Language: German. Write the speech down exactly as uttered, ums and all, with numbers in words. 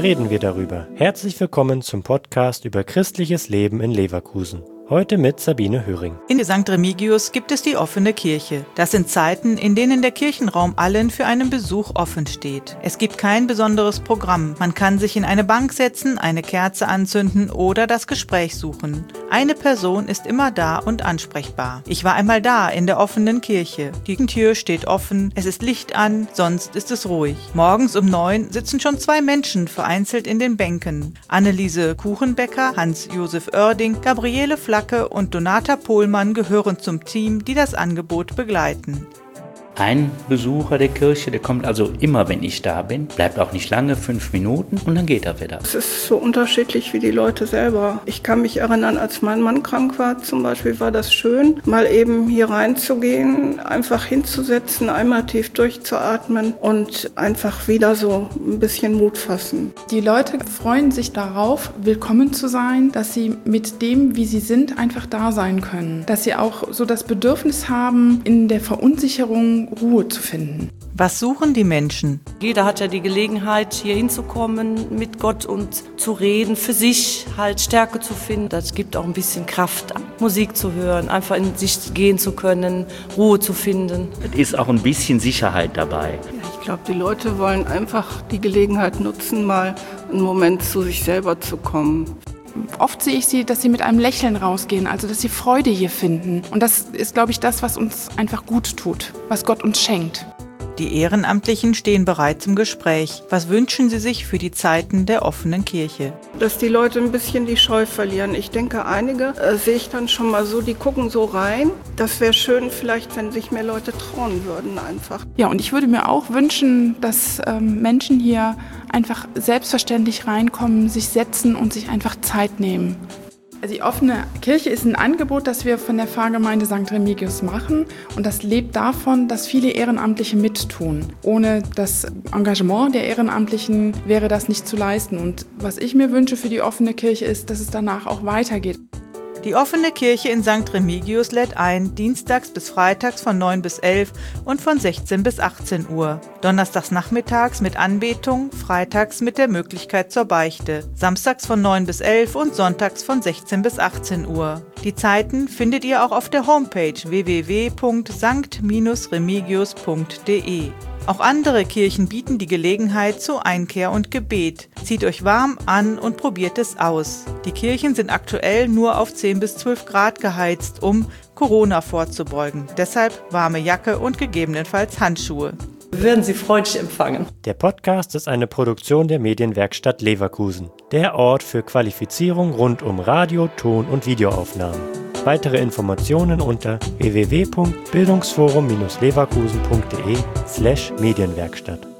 reden wir darüber. Herzlich willkommen zum Podcast über christliches Leben in Leverkusen. Heute mit Sabine Höring. In Sankt Remigius gibt es die offene Kirche. Das sind Zeiten, in denen der Kirchenraum allen für einen Besuch offen steht. Es gibt kein besonderes Programm. Man kann sich in eine Bank setzen, eine Kerze anzünden oder das Gespräch suchen. Eine Person ist immer da und ansprechbar. Ich war einmal da in der offenen Kirche. Die Tür steht offen, es ist Licht an, sonst ist es ruhig. Morgens um neun sitzen schon zwei Menschen vereinzelt in den Bänken. Anneliese Kuchenbecker, Hans-Josef Oerding, Gabriele Flacke und Donata Pohlmann gehören zum Team, die das Angebot begleiten. Ein Besucher der Kirche, der kommt also immer, wenn ich da bin, bleibt auch nicht lange, fünf Minuten und dann geht er wieder. Es ist so unterschiedlich wie die Leute selber. Ich kann mich erinnern, als mein Mann krank war zum Beispiel, war das schön, mal eben hier reinzugehen, einfach hinzusetzen, einmal tief durchzuatmen und einfach wieder so ein bisschen Mut fassen. Die Leute freuen sich darauf, willkommen zu sein, dass sie mit dem, wie sie sind, einfach da sein können. Dass sie auch so das Bedürfnis haben, in der Verunsicherung Ruhe zu finden. Was suchen die Menschen? Jeder hat ja die Gelegenheit, hier hinzukommen mit Gott und zu reden, für sich halt Stärke zu finden. Das gibt auch ein bisschen Kraft, Musik zu hören, einfach in sich gehen zu können, Ruhe zu finden. Es ist auch ein bisschen Sicherheit dabei. Ja, ich glaube, die Leute wollen einfach die Gelegenheit nutzen, mal einen Moment zu sich selber zu kommen. Oft sehe ich sie, dass sie mit einem Lächeln rausgehen, also dass sie Freude hier finden. Und das ist, glaube ich, das, was uns einfach gut tut, was Gott uns schenkt. Die Ehrenamtlichen stehen bereit zum Gespräch. Was wünschen sie sich für die Zeiten der offenen Kirche? Dass die Leute ein bisschen die Scheu verlieren. Ich denke, einige äh, sehe ich dann schon mal so, die gucken so rein. Das wäre schön vielleicht, wenn sich mehr Leute trauen würden einfach. Ja, und ich würde mir auch wünschen, dass ähm, Menschen hier einfach selbstverständlich reinkommen, sich setzen und sich einfach Zeit nehmen. Also die offene Kirche ist ein Angebot, das wir von der Pfarrgemeinde Sankt Remigius machen, und das lebt davon, dass viele Ehrenamtliche mittun. Ohne das Engagement der Ehrenamtlichen wäre das nicht zu leisten. Und was ich mir wünsche für die offene Kirche ist, dass es danach auch weitergeht. Die offene Kirche in Sankt Remigius lädt ein, dienstags bis freitags von neun bis elf und von sechzehn bis achtzehn Uhr. Donnerstags nachmittags mit Anbetung, freitags mit der Möglichkeit zur Beichte, samstags von neun bis elf und sonntags von sechzehn bis achtzehn Uhr. Die Zeiten findet ihr auch auf der Homepage w w w punkt sankt remigius punkt d e. Auch andere Kirchen bieten die Gelegenheit zu Einkehr und Gebet. Zieht euch warm an und probiert es aus. Die Kirchen sind aktuell nur auf zehn bis zwölf Grad geheizt, um Corona vorzubeugen. Deshalb warme Jacke und gegebenenfalls Handschuhe. Wir werden Sie freundlich empfangen. Der Podcast ist eine Produktion der Medienwerkstatt Leverkusen, der Ort für Qualifizierung rund um Radio-, Ton- und Videoaufnahmen. Weitere Informationen unter w w w punkt bildungsforum Bindestrich leverkusen punkt d e slash Medienwerkstatt.